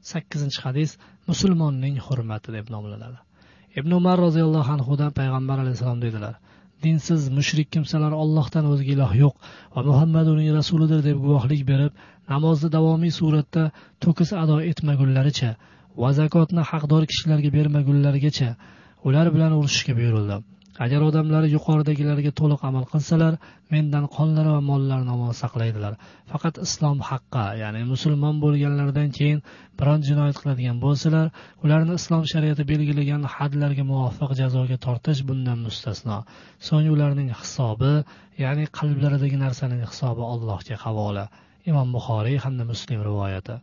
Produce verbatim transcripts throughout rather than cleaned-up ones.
sakkizinchi hadis musulmonning hurmati deb nomlanadi. Ibn Umar roziyallohu anhudan payg'ambar alayhisalom dedilar: dinsiz mushrik kimsalar Allohdan o'zga iloh yo'q va Muhammad uning rasulidir deb guvohlik berib, namozni davomiy suratda to'kis ado etmagunlaricha va zakotni haqdor kishilarga bermagunlarigacha ular bilan urushishga buyurildi. Agar odamlar yuqoridagilarga to'liq amal qilsalar, mendan qonlari va mollarini omon saqlaydilar. Faqat islom haqqa, ya'ni musulmon bo'lganlardan keyin biron jinoyat qiladigan bo'lsalar, ularni islom shariati belgilagan hadlarga muvofiq jazoga tortish bundan mustasno. So'ng ularning hisobi, ya'ni qalblaridagi narsaning hisobi Allohga havola. Imom Buxoriy hamda Muslim rivoyati.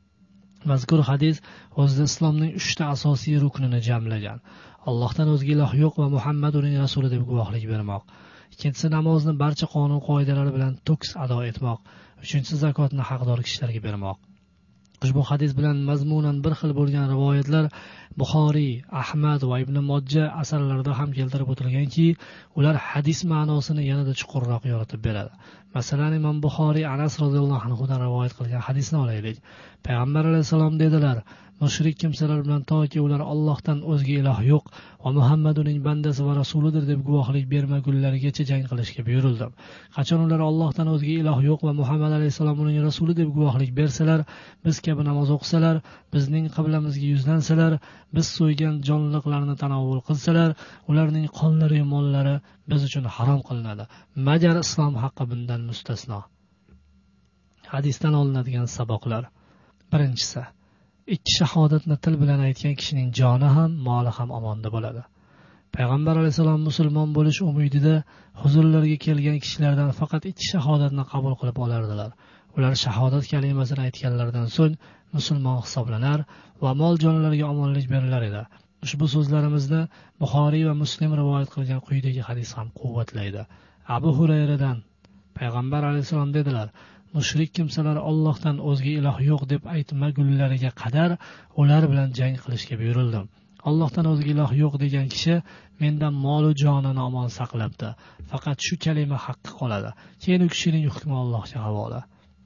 Mazkur hadis o'zida islomning uchta asosiy ruknini jamlagan. Allohdan o'zga iloh yo'q va Muhammad uning rasuli deb guvohlik bermoq. Ikkinchisi namozni barcha qonun qoidalari bilan to'kis ado etmoq. Uchinchisi zakotni haqdor kishilarga bermoq. Ushbu hadis bilan mazmunan bir xil bo'lgan rivoyatlar Buxoriy, Ahmad va Ibn Mojja asarlarida ham keltirib o'tilganki, ular hadis ma'nosini yanada chuqurroq yoritib beradi. Masalan, Imom Buxoriy Anas roziyallohu anhu dan rivoyat qilgan hadisni olaylik. Payg'ambar alayhisalom dedilar: mushrik kimsalar bilan toki ular Allohdan o'zga iloh yo'q va Muhammad uning bandasi va rasulidir deb guvohlik bermagunlarigacha jang qilishga buyurildim. Qachon ular Allohdan o'zga iloh yo'q va Muhammad alayhisalom uning rasuli deb guvohlik bersalar, biz kabi namoz o'qisalar, bizning qiblamizga yuzlansalar, biz so'ygan jonliqlarni tanovvul qilsalar, ularning qonlari va mollari biz uchun harom qilinadi. Magar islom haqqi bundan mustasno. Hadisdan olinadigan saboqlar. Birinchisi, ikki shahodatni til bilan aytgan kishining joni ham, moli ham omonda bo'ladi. Payg'ambar alayhisalom musulmon bo'lish umidida huzurlariga kelgan kishilardan faqat ikki shahodatni qabul qilib olardilar. Ular shahodat kalimasini aytganlaridan so'ng musulmon hisoblanar va mol jonlariga omonlik berilar edi. Ushbu so'zlarimizni Buxoriy va Muslim rivoyat qilgan quyidagi hadis ham quvvatlaydi. Abu Hurayradan payg'ambar alayhisalom dedilar: mushrik kimsalar Allohdan o'zga iloh yo'q deb aytmagunlariga qadar ular bilan jang qilishga buyurildim. Allohdan o'zga iloh yo'q degan kishi mendan mol va jonini omon saqlabdi. Faqat shu kalima haqqi qoladi. Keyin u kishining hukmi Allohga havola.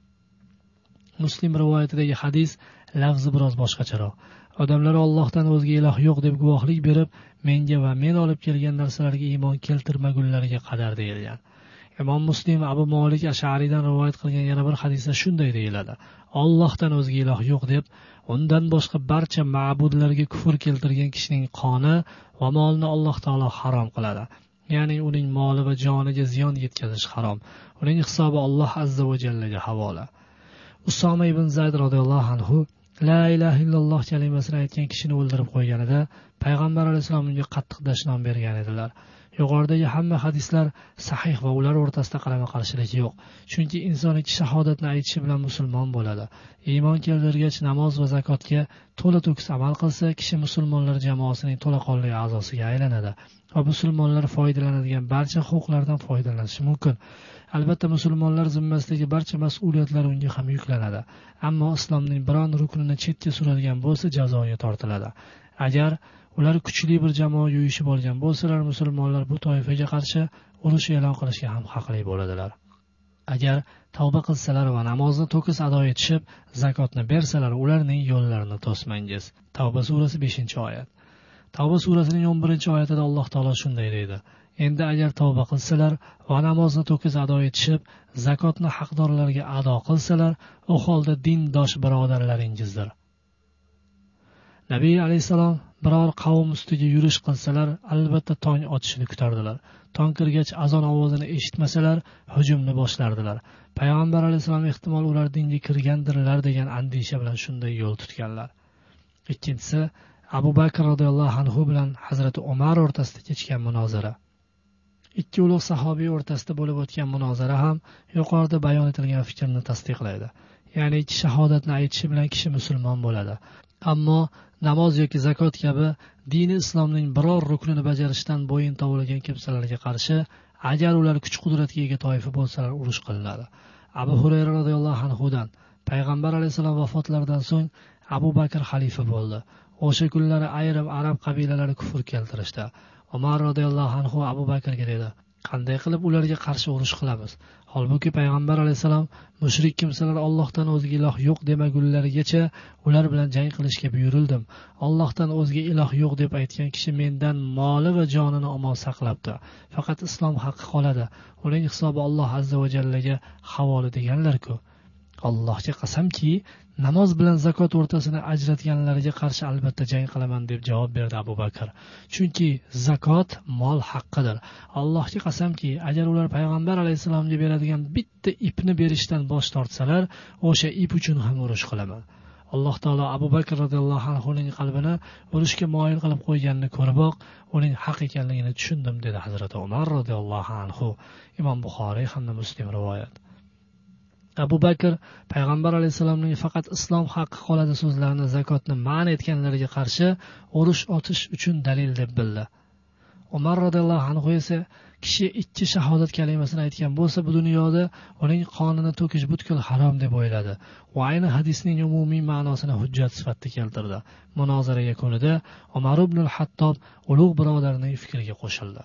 Muslim rivoyatidagi hadis lafzi biroz boshqacharoq. Odamlar Allohdan o'zga iloh yo'q deb guvohlik berib, menga va men olib kelgan narsalarga iymon keltirmagunlariga qadar deyilgan. Imom Muslim Abu Malik Ash'ariydan rivoyat qilgan yana bir hadisda shunday deyiladi: Allohdan o'zga iloh yo'q deb undan boshqa barcha ma'budlarga kufr keltirgan kishining qoni va molini Alloh taolo harom qiladi. Ya'ni uning moli va joniga ziyon yetkazish harom. Uning hisobi Alloh azza va jallaga havola. Usoma ibn Zayd radhiyallohu anhu la ilaha illalloh kalimasini aytgan kishini o'ldirib qo'yganida payg'ambar alayhisalom unga qattiq dashnom bergan edilar. Yuqoridagi hamma hadislar sahih va ular o'rtasida qarama-qarshilik yo'q. Chunki inson ikki shahodatni aytishi bilan musulmon bo'ladi. Iymon keltirgach namoz va zakotga to'la to'kis amal qilsa, kishi musulmonlar jamoasining to'laqonli a'zosiga aylanadi va musulmonlar foydalanadigan barcha huquqlardan foydalanishi mumkin. Albatta musulmonlar zimmasidagi barcha mas'uliyatlar unga ham yuklanadi. Ammo islomning biron ruknini chetga suradigan bo'lsa, jazoga tortiladi. Agar ular kuchli bir jamoaga uyushib olgan bo'lsalar, musulmonlar bu toifaga qarshi urush e'lon qilishga ham haqli bo'ladilar. Agar tavba qilsalar va namozni to'kis ado etishib, zakotni bersalar, ularning yo'llarini to'smangiz. Tavba surasi beshinchi oyat. Tavba surasining o'n birinchi oyatida Alloh taolo shunday deydi: Endi agar tavba qilsalar va namozni to'kis ado etishib, zakotni haqdorlarga ado qilsalar, u holda dindosh birodarlaringizdir. Nabiy alayhisalom biror qavm ustiga yurish qilsalar, albatta tong otishini kutardilar. Tong kirgach azon ovozini eshitmasalar, hujumni boshlardilar. Payg'ambar alayhisalom ehtimol ular dinga kirgandirlar degan andisha bilan shunday yo'l tutganlar. Ikkinchisi, Abu Bakr radhiyallohu anhu bilan Hazrat Umar o'rtasida kechgan munozara. Ikki ulug' sahobiy o'rtasida bo'lib o'tgan munozara ham yuqorida bayon etilgan fikrni tasdiqlaydi. Ya'ni ikki shahodatni aytishi bilan kishi musulmon bo'ladi. Ammo namoz yoki zakot kabi dini islomning biror ruknini bajarishdan bo'yin tovlagan kimsalarga qarshi, agar ular kuch-qudratga ega toifa bo'lsalar, urush qilinadi. Abu Hurayra radhiyallohu anhu dan payg'ambar alayhisalom vafotlaridan so'ng Abu Bakr xalifa bo'ldi. O'sha kunlari ayrim arab qabilalari kufr keltirishdi. Umar radhiyallohu anhu Abu Bakrga dedi: qanday qilib ularga qarshi urush qilamiz? Holbuki payg'ambar alayhisalom mushrik kimsalar Allohdan o'zga iloh yo'q demagunlarigacha ular bilan jang qilishga buyurildim. Allohdan o'zga iloh yo'q deb aytgan kishi mendan moli va jonini omon saqlabdi. Faqat islom haqqi qoladi. Uning hisobi Alloh azza va jallaga havola deganlar-ku. Allohga qasamki, namoz bilan zakot o'rtasini ajratganlarga qarshi albatta jang qilaman deb javob berdi Abu Bakr. Chunki zakot mol haqqidir. Allohga qasamki, agar ular payg'ambar alayhisalomga beradigan bitta ipni berishdan bosh tortsalar, o'sha ip uchun ham urush qilaman. Alloh taolo Abu Bakr radhiyallohu anhuning qalbini urushga moyil qilib qo'yganini ko'riboq, uning haq ekanligini tushundim, dedi Hazrat Umar radhiyallohu anhu. Imom Buxoriy hamda Muslim rivoyat. Abu Bakr payg'ambar alayhisalomning faqat islom haqqi qoladi so'zlarini zakotni ma'no etganlarga qarshi urush otish uchun dalil deb bildi. Umar radhiyallohu anhu esa kishi ikki shahodat kalimasini aytgan bo'lsa, bu dunyoda uning qonini to'kish butkul harom deb o'yladi va ayni hadisning umumiy ma'nosini hujjat sifatida keltirdi. Munozara yakunida Umar ibn al-Hattob ulug' birodarining fikriga qo'shildi.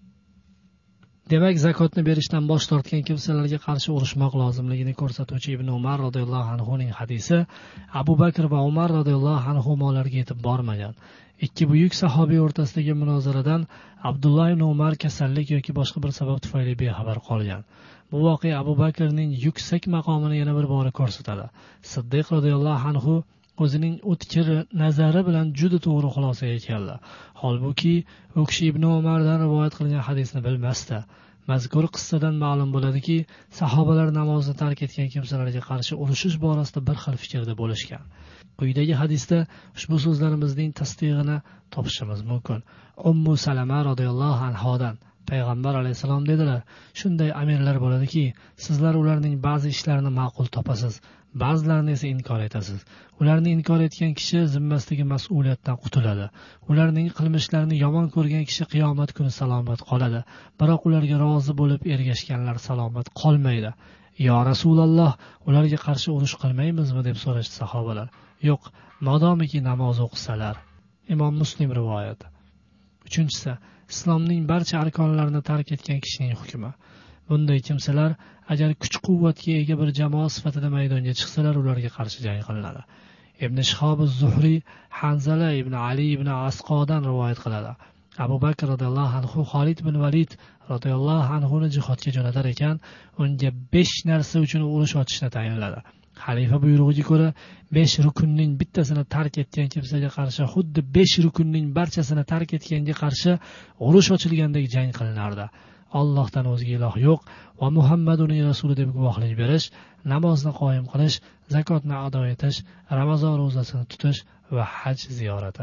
Demak, zakotni berishdan bosh tortgan kimsalarga qarshi urushmoq lozimligini ko'rsatuvchi Ibn Umar radhiyallohu anhuning hadisi Abu Bakr va Umar radhiyallohu anhularga yetib bormagan. Ikki buyuk sahobiy o'rtasidagi munozaradan Abdulloh ibn Umar kasallik yoki boshqa bir sabab tufayli bexabar qolgan. Bu voqea Abu Bakrning yuksak maqomini yana bir bor ko'rsatadi. Siddiq radhiyallohu anhu o'zining o'tkir nazari bilan juda to'g'ri xulosaga keldi. Holbuki, u kishi Ibn Umardan rivoyat qilingan hadisni bilmasdi. Mazkur qissadan ma'lum bo'ladiki, sahobalar namozni tark etgan kimsalarga qarshi urushish borasida bir xil fikrda bo'lishgan. Quyidagi hadisda ushbu so'zlarimizning tasdig'ini topishimiz mumkin. Ummu Salama radhiyallohu anhodan payg'ambar alayhisalom dedilar: "Shunday amirlar bo'ladiki, sizlar ularning ba'zi ishlarini ma'qul topasiz, ba'zilarini esa inkor etasiz. Ularni inkor etgan kishi zimmasidagi mas'uliyatdan qutuladi. Ularning qilmishlarini yomon ko'rgan kishi qiyomat kuni salomat qoladi. Biroq ularga rozi bo'lib ergashganlar salomat qolmaydi." "Yo Rasululloh, ularga qarshi urush qilmaymizmi?" deb so'rashdi sahobalar. "Yo'q, modomiki namoz o'qisalar." Imom Muslim rivoyati. Uchinchisi, islomning barcha arkonlarini tark etgan kishining hukmi. Bunday kimsalar agar kuch-quvvatga ega bir jamoa sifatida maydonga chiqsalar, ularga qarshi jang qilinadi. Ibn Shihob az-Zuhriy Hanzala ibn Ali ibn Asqodan rivoyat qiladi. Abu Bakr radhiyallohu anhu Xolid ibn Valid radhiyallohu anhu ni jihodga jo'natar ekan, unga besh narsa uchun urush ochishni tayinladi. Xalifa buyrug'iga ko'ra, besh rukunning bittasini tark etgan kimsaga qarshi xuddi besh rukunning barchasini tark etganga qarshi urush ochilgandek jang qilinardi. Allohdan o'zga iloh yo'q va Muhammad uning rasuli deb guvohlik berish, namozni qoyim qilish, zakotni ado etish, Ramazon ro'zasini tutish va haj ziyorati.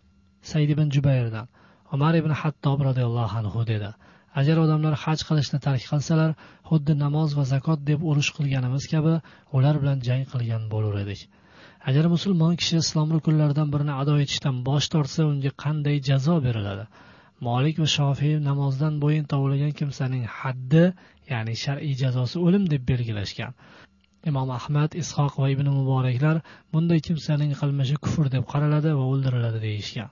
Said ibn Jubayrdan Umar ibn Hattob radhiyallohu anhu dedi: "Agar odamlar haj qilishni tark qilsalar, xuddi namoz va zakot deb urush qilganimiz kabi ular bilan jang qilgan bo'lar edik." Agar musulmon kishi islom rukunlaridan birini ado etishdan bosh tortsa, unga qanday jazo beriladi? Malik va Shofiy namozdan bo'yin tovlagan kimsaning haddi, ya'ni shar'iy jazosi o'lim deb belgilashgan. Imom Ahmad, Ishoq va Ibn Muboraklar bunday kimsaning qilmishi kufr deb qaraladi va o'ldiriladi deyishgan.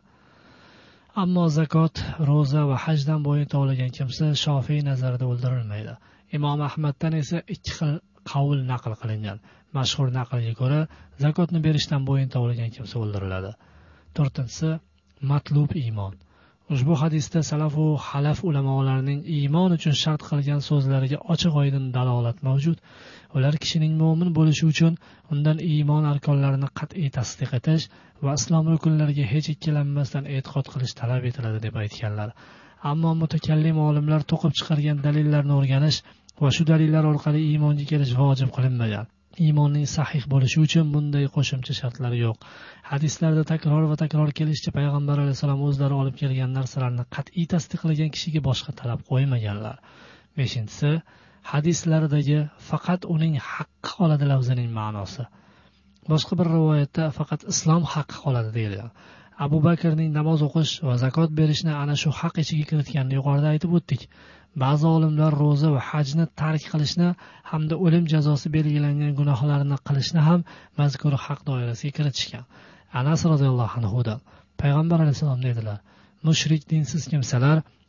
Ammo zakot, ro'za va hajdan bo'yin tovlagan kimsa Shofiy nazarida o'ldirilmaydi. Imom Ahmaddan esa ikki xil qavl naql qilingan. Mashhur naqlga ko'ra, zakotni berishdan bo'yin tovlagan kimsa o'ldiriladi. To'rtinchisi, matlub iymon. Ushbu hadisda salaf va xalaf ulamolarining iymon uchun shart qilgan so'zlariga ochiq-oydin dalolat mavjud. Ular kishining mu'min bo'lishi uchun undan iymon arkonlarini qat'iy tasdiq etish va islom rukunlariga hech ikkilanmasdan e'tiqod qilish talab etiladi deb aytganlar. Ammo mutakallim olimlar to'qib chiqargan dalillarni o'rganish va shu dalillar orqali iymonga kelish vojib qilinmagan. Iymonning sahih bo'lishi uchun bunday qo'shimcha shartlar yo'q. Hadislarda takror va takror kelishicha payg'ambar alayhisalom o'zlari olib kelgan narsalarni qat'iy tasdiqlagan kishiga boshqa talab qo'ymaganlar. beshinchisi, hadislardagi faqat uning haqqi qoladi lafzining ma'nosi. Boshqa bir rivoyatda faqat islom haqqi qoladi deyilgan. Abu Bakrning namoz o'qish va zakot berishni ana shu haq ichiga kiritganini yuqorida aytib o'tdik. Ba'zi olimlar ro'za va hajni tark qilishni hamda o'lim jazosi belgilangan gunohlarni qilishni ham mazkur haq doirasiga kiritishgan. Anas roziyallohu anhu da payg'ambar alayhisalom dedilar: "Mushrik dinsiz kimsalar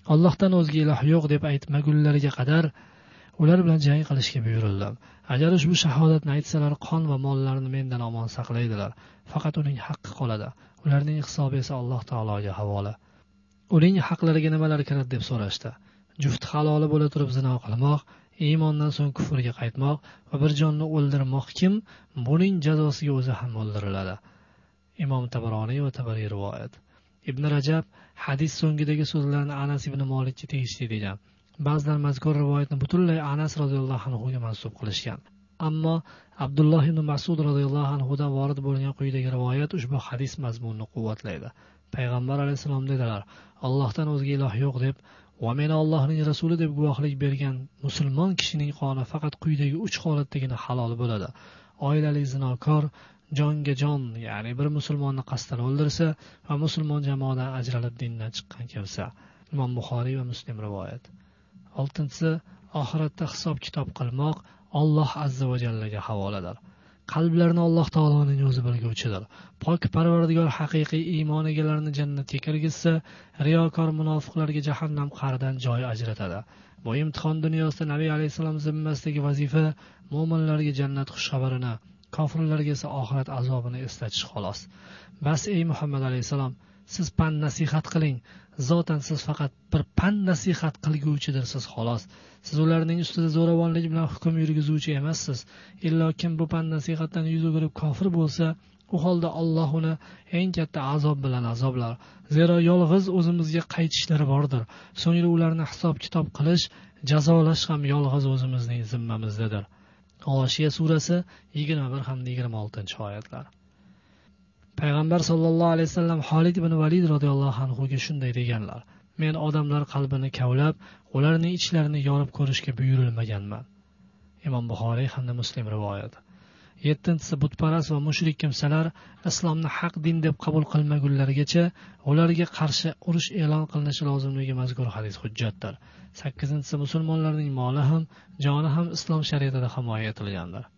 Allohdan o'zga iloh yo'q deb aytmagunlariga qadar ular bilan jang qilishga buyurildi. Agar ushbu shahodatni aytsalar, qon va mollarini mendan omon saqlaydilar. Faqat uning haqqi qoladi. Ularning hisobi esa Alloh taologa havola. Uning haqlariga nimalar kiradi deb so'rashdi. Jufti haloli bo'la turib zino qilmoq, iymondan so'ng kufrga qaytmoq va bir jonni o'ldirmoq kim? Buning jazosiga o'zi ham o'ldiriladi. Imom Tabaroniy va Tabariy rivoyat. Ibn Rajab hadis so'ngidagi so'zlarni Anas ibn Malikka tegishli degan. Ba'zilar mazkur rivoyatni butunlay Anas roziyallohu anhu ga mansub qilishgan. Ammo Abdulloh ibn Mas'ud roziyallohu anhu dan vorid bo'lgan quyidagi rivoyat ushbu hadis mazmunini quvvatlaydi. Payg'ambar alayhisalom dedilar: Allohdan o'zga iloh yo'q deb va meni Allohning rasuli deb guvohlik bergan musulmon kishining qoni faqat quyidagi uch holatdagina halol bo'ladi. Oilali zinokor, jonga jon, ya'ni bir musulmonni qasddan o'ldirsa va musulmon jamoadan ajralib dindan chiqqan kimsa. Imom Buxoriy va Muslim rivoyat. Oltinchisi, oxiratda hisob kitob qilmoq Alloh azza va jallaga havoladir. Qalblarni Alloh taoloning o'zi bilguvchidir. Pok Parvardigor haqiqiy iymon egalarini jannatga kirgizsa, riyokor munofiqlarga jahannam qa'ridan joy ajratadi. Bu imtihon dunyosida Nabiy alayhisalom zimmasidagi vazifa mo'minlarga jannat xushxabarini, kofirlarga esa oxirat azobini eslatish xolos. Bas ey Muhammad alayhisalom, siz pand nasihat qiling. Zotan siz faqat bir pand nasihat qilguvchidirsiz xolos. Siz ularning ustida zo'ravonlik bilan hukm yurgizuvchi emassiz. Illo kim bu pand nasihatdan yuz o'girib kofir bo'lsa, u holda Alloh uni eng katta azob bilan azoblar. Zero yolg'iz o'zimizga qaytishlari bordir. So'ngra ularni hisob kitob qilish, jazolash ham yolg'iz o'zimizning zimmamizdadir. G'oshiya surasi yigirma bir hamda yigirma oltinchi oyatlar. Payg'ambar sollallohu alayhi vasallam Xolid ibn Valid radhiyallohu anhu ga shunday deganlar: Men odamlar qalbini kavlab, ularning ichlarini yorib ko'rishga buyurilmaganman. Imom Buxoriy hamda Muslim rivoyat. Yettinchisi, butparast va mushrik kimsalar islomni haq din deb qabul qilmagunlarigacha ularga qarshi urush e'lon qilinishi lozimligi mazkur hadis hujjatdir. Sakkizinchisi, musulmonlarning moli ham, joni ham islom shariatida himoya etilgandir.